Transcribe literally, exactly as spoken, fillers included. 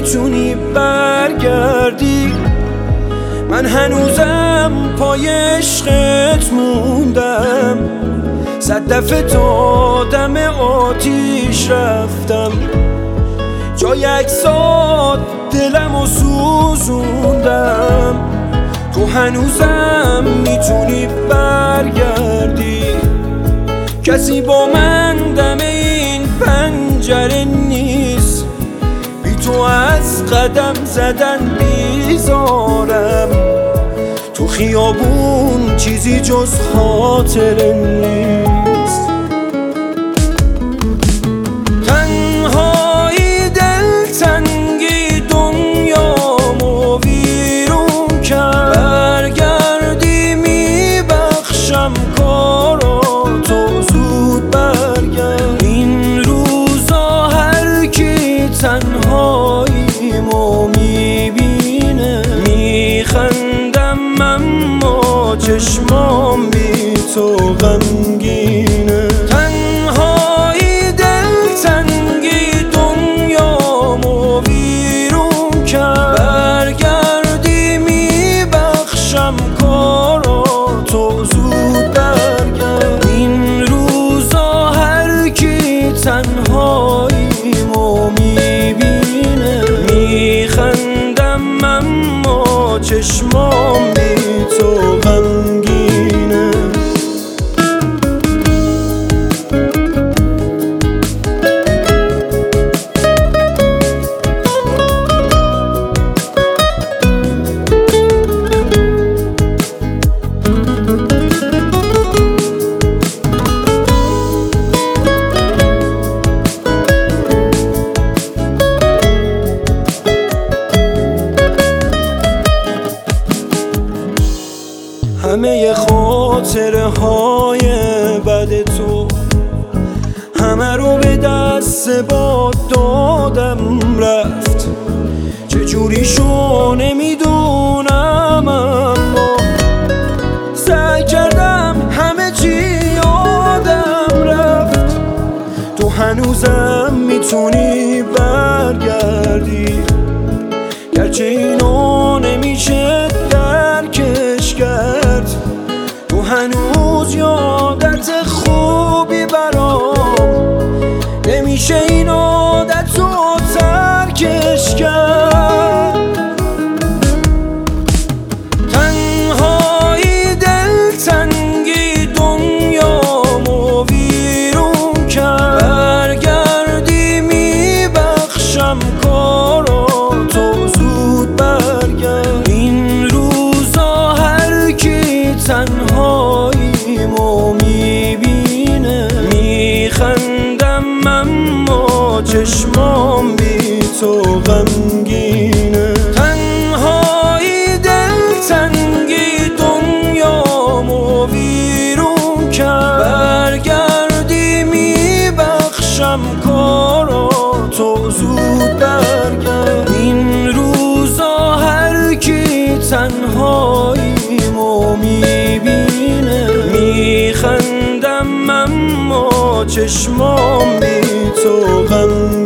میتونی برگردی. من هنوزم پای عشقت موندم، صد دفعه تا دم آتیش رفتم، جای عکسات دلمو سوزوندم. تو هنوزم میتونی برگردی، کسی با من دم این پنجره نیست، بی تو از قدم زدن بیزارم. تو خیابون چیزی جز خاطره نیست. تنهایی دلتنگی دنیامو ویرون کرد، برگردی میبخشم کاراتو، زود برگرد. این روزا هر کی تنهاییمو میبینه میخندم، اما چشمام بی تو غمگینه. تنهایی دلتنگی دنیامو ویرون کرد، برگردی میبخشم کاراتو، زود برگرد. این روزا هر کی تنهاییمو میبینه میخندم، اما چشمام بی تو غمگینه. همه خاطره های بد تو همه رو به دست باد دادم رفت، چجوری شو نمیدونم، اما سعی کردم همه چی یادم رفت. تو هنوزم میتونی برگردی، گرچه اینو نمیشه درکش کرد. تو هنوز یادت خوبی برام، نمیشه این عادت رو ترکش کرد. تنهایی دلتنگی دنیامو ویرون کرد، برگردی میبخشم کاراتو، زود برگرد. این روزا هر کی تنهاییمو میبینه میخندم، اما چشمام بی تو غمگینه. تنهایی دلتنگی دنیامو ویرون کرد، برگردی میبخشم کاراتو، زود برگرد. این روزا هر کی تنهاییمو میبینه میخندم، اما چشمام بی تو غم